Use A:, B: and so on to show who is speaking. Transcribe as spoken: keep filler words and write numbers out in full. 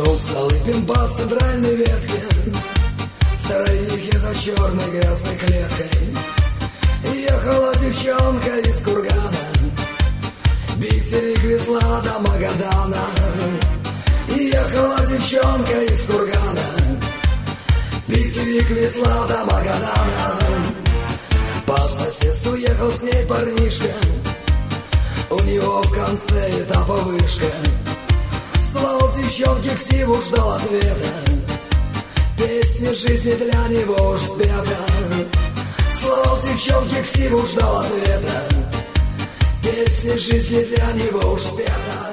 A: Шел Столыпин по центральной ветке, в тройнике за черной грязной клеткой. Ехала девчонка из Кургана, Бисерик везла до Магадана. Ехала девчонка из Кургана, Бисерик везла до Магадана. По соседству ехал с ней парнишка, у него в конце этапа вышка. Слал девчонке ксиву, ждал ответа, песня жизни для него уж спета. Слал девчонке ксиву, ждал ответа, песня жизни для него уж спета.